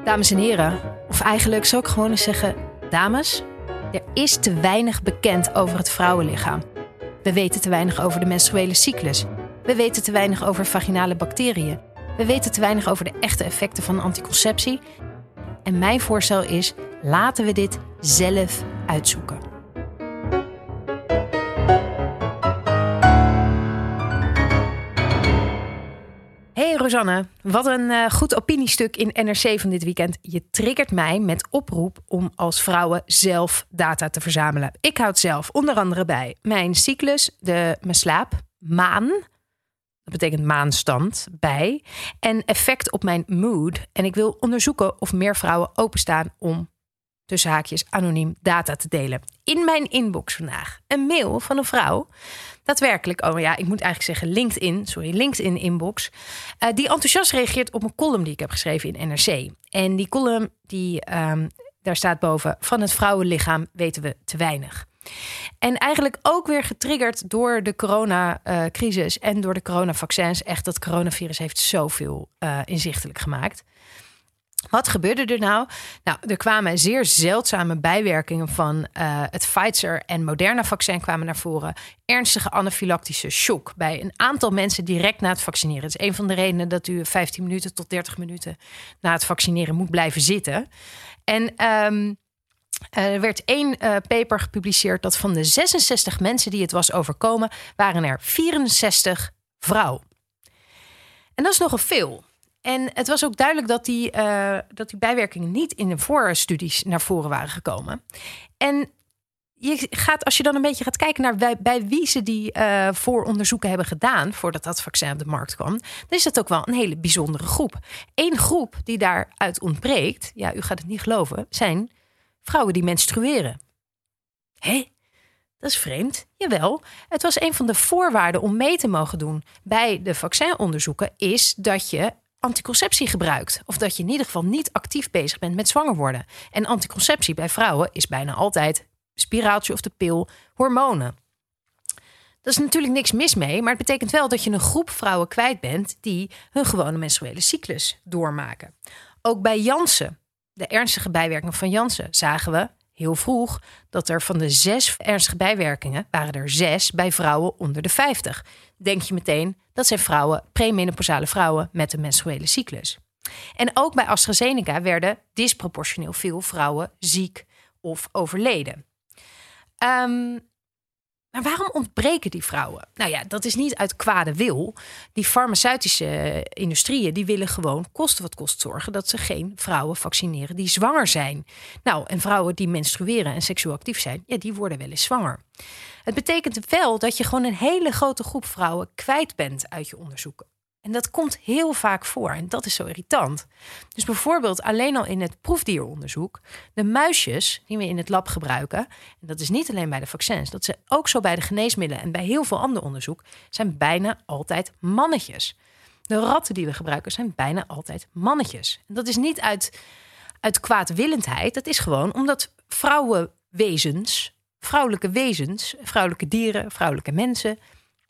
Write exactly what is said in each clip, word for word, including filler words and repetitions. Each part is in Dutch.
Dames en heren, of eigenlijk zou ik gewoon eens zeggen, dames, er is te weinig bekend over het vrouwenlichaam. We weten te weinig over de menstruele cyclus. We weten te weinig over vaginale bacteriën. We weten te weinig over de echte effecten van anticonceptie. En mijn voorstel is, laten we dit zelf uitzoeken. Hey Rosanne, wat een uh, goed opiniestuk in N R C van dit weekend. Je triggert mij met oproep om als vrouwen zelf data te verzamelen. Ik houd zelf onder andere bij mijn cyclus, de, mijn slaap, maan, dat betekent maanstand, bij en effect op mijn mood. En ik wil onderzoeken of meer vrouwen openstaan om tussen haakjes anoniem data te delen. In mijn inbox vandaag een mail van een vrouw. Daadwerkelijk, oh ja, ik moet eigenlijk zeggen LinkedIn, sorry, LinkedIn inbox. Uh, die enthousiast reageert op een column die ik heb geschreven in N R C. En die column, die, um, daar staat boven, van het vrouwenlichaam weten we te weinig. En eigenlijk ook weer getriggerd door de coronacrisis uh, en door de coronavaccins. Echt, dat coronavirus heeft zoveel uh, inzichtelijk gemaakt. Wat gebeurde er nou? Nou, er kwamen zeer zeldzame bijwerkingen van uh, het Pfizer en Moderna-vaccin kwamen naar voren. Ernstige anafylactische shock bij een aantal mensen direct na het vaccineren. Het is een van de redenen dat u vijftien minuten tot dertig minuten na het vaccineren moet blijven zitten. En um, er werd één uh, paper gepubliceerd dat van de zesenzestig mensen die het was overkomen, waren er vierenzestig vrouw. En dat is nogal veel. En het was ook duidelijk dat die, uh, dat die bijwerkingen niet in de voorstudies naar voren waren gekomen. En je gaat, als je dan een beetje gaat kijken naar bij, bij wie ze die uh, vooronderzoeken hebben gedaan, voordat dat vaccin op de markt kwam, dan is dat ook wel een hele bijzondere groep. Eén groep die daaruit ontbreekt, ja, u gaat het niet geloven, zijn vrouwen die menstrueren. Hé? Dat is vreemd. Jawel, het was een van de voorwaarden om mee te mogen doen bij de vaccinonderzoeken, is dat je anticonceptie gebruikt. Of dat je in ieder geval niet actief bezig bent met zwanger worden. En anticonceptie bij vrouwen is bijna altijd spiraaltje of de pil, hormonen. Dat is natuurlijk niks mis mee, maar het betekent wel dat je een groep vrouwen kwijt bent die hun gewone menstruele cyclus doormaken. Ook bij Janssen, de ernstige bijwerkingen van Janssen, zagen we heel vroeg dat er van de zes ernstige bijwerkingen waren er zes bij vrouwen onder de vijftig. Denk je meteen, dat zijn vrouwen, premenopausale vrouwen met een menstruele cyclus. En ook bij AstraZeneca werden disproportioneel veel vrouwen ziek of overleden. Um, maar waarom ontbreken die vrouwen? Nou ja, dat is niet uit kwade wil. Die farmaceutische industrieën die willen gewoon kosten wat kost zorgen dat ze geen vrouwen vaccineren die zwanger zijn. Nou, en vrouwen die menstrueren en seksueel actief zijn, ja, die worden wel eens zwanger. Het betekent wel dat je gewoon een hele grote groep vrouwen kwijt bent uit je onderzoeken. En dat komt heel vaak voor en dat is zo irritant. Dus bijvoorbeeld alleen al in het proefdieronderzoek, de muisjes die we in het lab gebruiken, en dat is niet alleen bij de vaccins, dat is ook zo bij de geneesmiddelen en bij heel veel ander onderzoek, zijn bijna altijd mannetjes. De ratten die we gebruiken zijn bijna altijd mannetjes. En dat is niet uit, uit kwaadwillendheid, dat is gewoon omdat vrouwenwezens, vrouwelijke wezens, vrouwelijke dieren, vrouwelijke mensen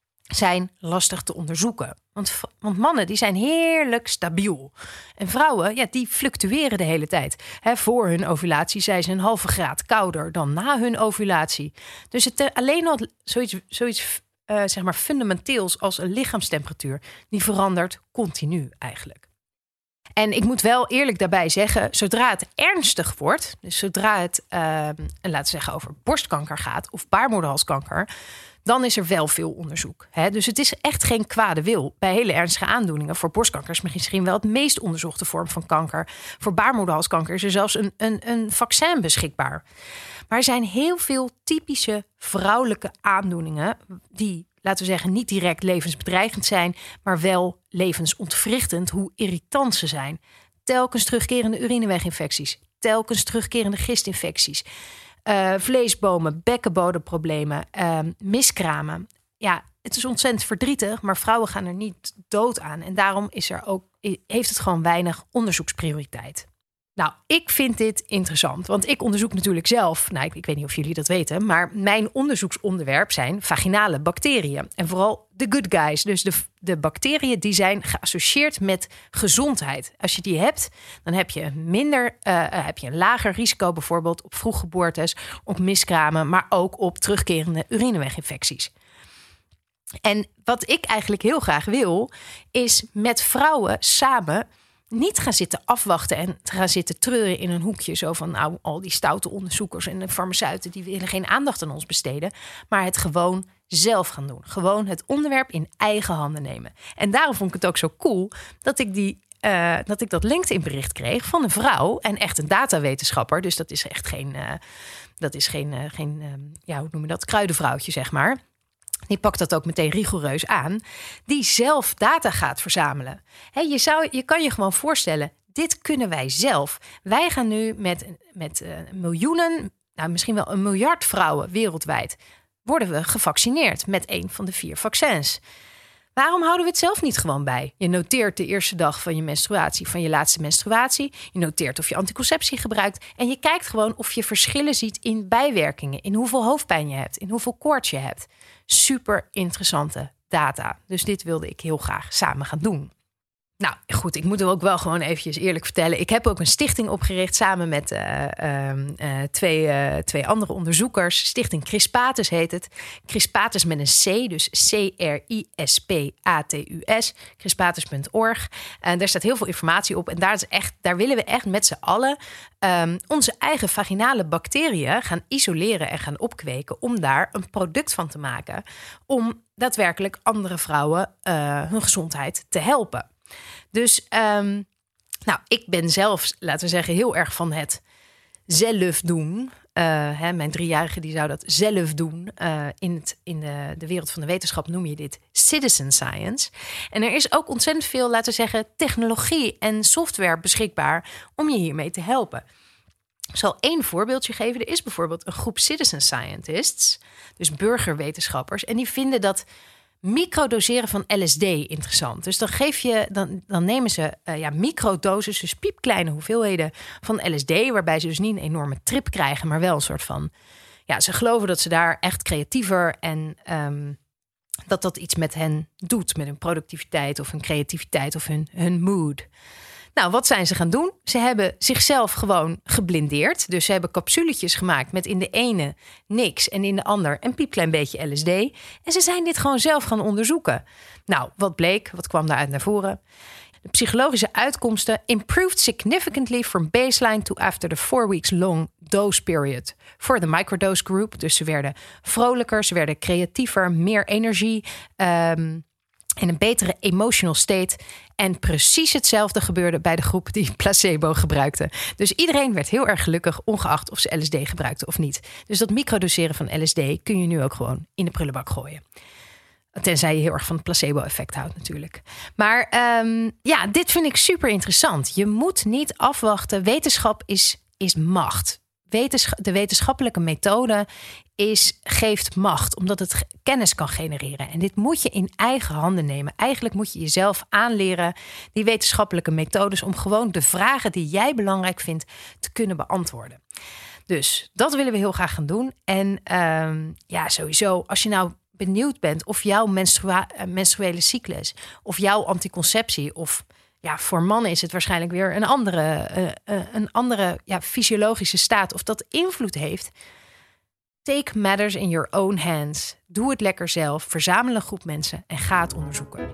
zijn lastig te onderzoeken. Want, want mannen die zijn heerlijk stabiel. En vrouwen, ja, die fluctueren de hele tijd. He, voor hun ovulatie zijn ze een halve graad kouder dan na hun ovulatie. Dus het, alleen al zoiets, zoiets uh, zeg maar fundamenteels als een lichaamstemperatuur, die verandert continu eigenlijk. En ik moet wel eerlijk daarbij zeggen, zodra het ernstig wordt, dus zodra het, uh, laten we zeggen, over borstkanker gaat of baarmoederhalskanker, dan is er wel veel onderzoek. Hè? Dus het is echt geen kwade wil. Bij hele ernstige aandoeningen, voor borstkanker is misschien wel het meest onderzochte vorm van kanker. Voor baarmoederhalskanker is er zelfs een, een, een vaccin beschikbaar. Maar er zijn heel veel typische vrouwelijke aandoeningen die, laten we zeggen, niet direct levensbedreigend zijn, maar wel levensontwrichtend, hoe irritant ze zijn. Telkens terugkerende urineweginfecties, telkens terugkerende gistinfecties, Uh, vleesbomen, bekkenbodemproblemen, uh, miskramen. Ja, het is ontzettend verdrietig, maar vrouwen gaan er niet dood aan. En daarom is er ook, heeft het gewoon weinig onderzoeksprioriteit. Nou, ik vind dit interessant, want ik onderzoek natuurlijk zelf, nou, ik, ik weet niet of jullie dat weten, maar mijn onderzoeksonderwerp zijn vaginale bacteriën. En vooral de good guys. Dus de, de bacteriën die zijn geassocieerd met gezondheid. Als je die hebt, dan heb je, minder, uh, heb je een lager risico bijvoorbeeld op vroeggeboortes, op miskramen, maar ook op terugkerende urineweginfecties. En wat ik eigenlijk heel graag wil, is met vrouwen samen niet gaan zitten afwachten en gaan zitten treuren in een hoekje. Zo van, nou, al die stoute onderzoekers en de farmaceuten, die willen geen aandacht aan ons besteden. Maar het gewoon zelf gaan doen. Gewoon het onderwerp in eigen handen nemen. En daarom vond ik het ook zo cool dat ik, die, uh, dat, ik dat LinkedIn bericht kreeg van een vrouw. En echt een datawetenschapper. Dus dat is echt geen, uh, dat is geen, uh, geen uh, ja, hoe noem je dat, kruidenvrouwtje, zeg maar. Die pakt dat ook meteen rigoureus aan. Die zelf data gaat verzamelen. He, je, zou, je kan je gewoon voorstellen, dit kunnen wij zelf. Wij gaan nu met, met uh, miljoenen, nou misschien wel een miljard vrouwen wereldwijd, worden we gevaccineerd met een van de vier vaccins. Waarom houden we het zelf niet gewoon bij? Je noteert de eerste dag van je menstruatie, van je laatste menstruatie. Je noteert of je anticonceptie gebruikt. En je kijkt gewoon of je verschillen ziet in bijwerkingen. In hoeveel hoofdpijn je hebt, in hoeveel koorts je hebt. Super interessante data. Dus dit wilde ik heel graag samen gaan doen. Nou goed, ik moet er ook wel gewoon eventjes eerlijk vertellen. Ik heb ook een stichting opgericht samen met uh, uh, uh, twee, uh, twee andere onderzoekers. Stichting Crispatus heet het. Crispatus met een C, dus C R I S P A T U S. Crispatus punt org. En daar staat heel veel informatie op. En daar, is echt, daar willen we echt met z'n allen um, onze eigen vaginale bacteriën gaan isoleren en gaan opkweken. Om daar een product van te maken. Om daadwerkelijk andere vrouwen uh, hun gezondheid te helpen. Dus um, nou, ik ben zelf, laten we zeggen, heel erg van het zelf doen. Uh, hè, mijn driejarige die zou dat zelf doen. Uh, in het, in de, de wereld van de wetenschap noem je dit citizen science. En er is ook ontzettend veel, laten we zeggen, technologie en software beschikbaar om je hiermee te helpen. Ik zal één voorbeeldje geven. Er is bijvoorbeeld een groep citizen scientists, dus burgerwetenschappers, en die vinden dat microdoseren van L S D interessant. Dus dan geef je, dan, dan nemen ze uh, ja, microdoses, dus piepkleine hoeveelheden van L S D, waarbij ze dus niet een enorme trip krijgen, maar wel een soort van, ja, ze geloven dat ze daar echt creatiever en um, dat dat iets met hen doet, met hun productiviteit of hun creativiteit of hun, hun mood. Nou, wat zijn ze gaan doen? Ze hebben zichzelf gewoon geblindeerd. Dus ze hebben capsuletjes gemaakt met in de ene niks en in de ander een piepklein beetje L S D. En ze zijn dit gewoon zelf gaan onderzoeken. Nou, wat bleek? Wat kwam daaruit naar voren? De psychologische uitkomsten improved significantly from baseline to after the four weeks long dose period. For the microdose group. Dus ze werden vrolijker, ze werden creatiever, meer energie, Um, in een betere emotional state. En precies hetzelfde gebeurde bij de groep die placebo gebruikte. Dus iedereen werd heel erg gelukkig, ongeacht of ze L S D gebruikten of niet. Dus dat microdoseren van L S D kun je nu ook gewoon in de prullenbak gooien. Tenzij je heel erg van het placebo-effect houdt natuurlijk. Maar um, ja, dit vind ik super interessant. Je moet niet afwachten. Wetenschap is, is macht. Wetensch- de wetenschappelijke methode is, geeft macht, omdat het kennis kan genereren. En dit moet je in eigen handen nemen. Eigenlijk moet je jezelf aanleren die wetenschappelijke methodes om gewoon de vragen die jij belangrijk vindt te kunnen beantwoorden. Dus dat willen we heel graag gaan doen. En um, ja, sowieso, als je nou benieuwd bent of jouw menstrua- menstruele cyclus of jouw anticonceptie of ja, voor mannen is het waarschijnlijk weer een andere, uh, uh, een andere ja, fysiologische staat of dat invloed heeft. Take matters in your own hands. Doe het lekker zelf. Verzamel een groep mensen en ga het onderzoeken.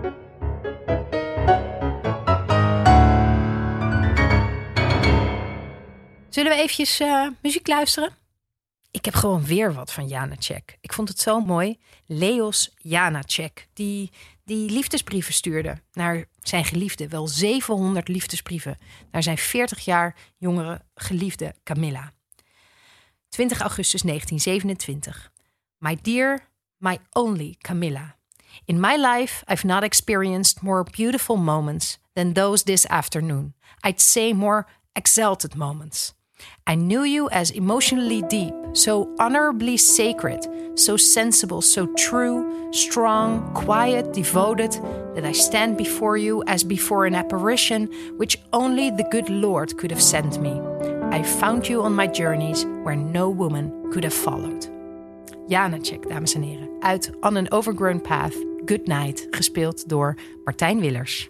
Zullen we eventjes uh, muziek luisteren? Ik heb gewoon weer wat van Janacek. Ik vond het zo mooi. Leos Janacek, die, die liefdesbrieven stuurde naar zijn geliefde. Wel zevenhonderd liefdesbrieven naar zijn veertig jaar jongere geliefde Camilla. twintig augustus negentien zevenentwintig. My dear, my only Camilla. In my life, I've not experienced more beautiful moments than those this afternoon. I'd say more exalted moments. I knew you as emotionally deep, so honorably sacred, so sensible, so true, strong, quiet, devoted, that I stand before you as before an apparition which only the good Lord could have sent me. I found you on my journeys where no woman could have followed. Janacek, dames en heren, uit On an Overgrown Path, Good Night, gespeeld door Martijn Willers.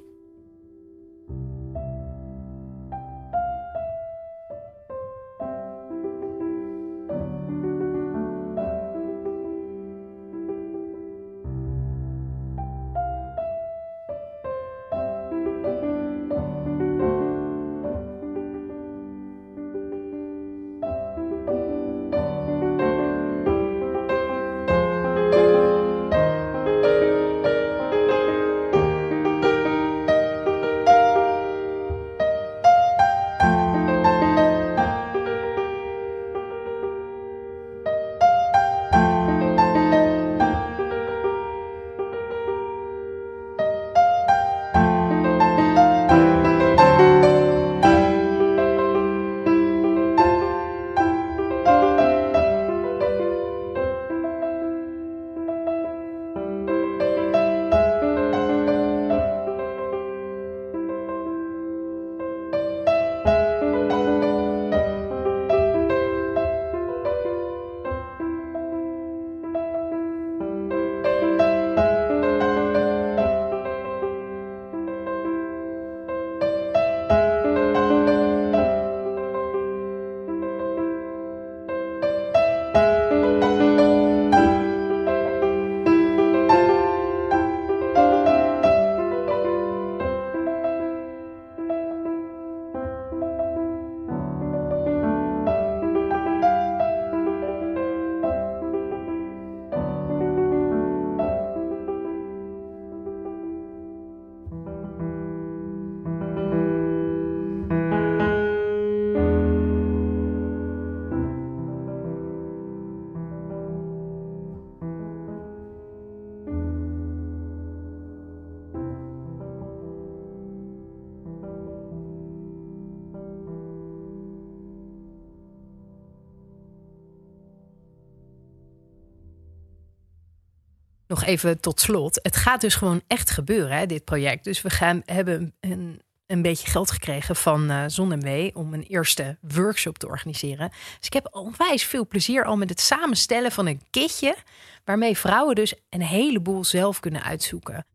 Nog even tot slot. Het gaat dus gewoon echt gebeuren, hè, dit project. Dus we gaan, hebben een, een beetje geld gekregen van uh, ZonMW om een eerste workshop te organiseren. Dus ik heb onwijs veel plezier al met het samenstellen van een kitje, waarmee vrouwen dus een heleboel zelf kunnen uitzoeken.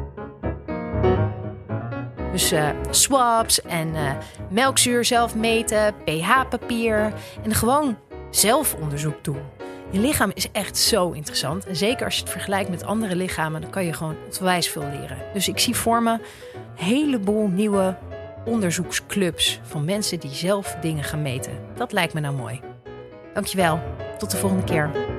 Dus uh, swabs en uh, melkzuur zelf meten, pH-papier en gewoon zelfonderzoek doen. Je lichaam is echt zo interessant. En zeker als je het vergelijkt met andere lichamen, dan kan je gewoon onwijs veel leren. Dus ik zie voor me een heleboel nieuwe onderzoeksclubs van mensen die zelf dingen gaan meten. Dat lijkt me nou mooi. Dankjewel. Tot de volgende keer.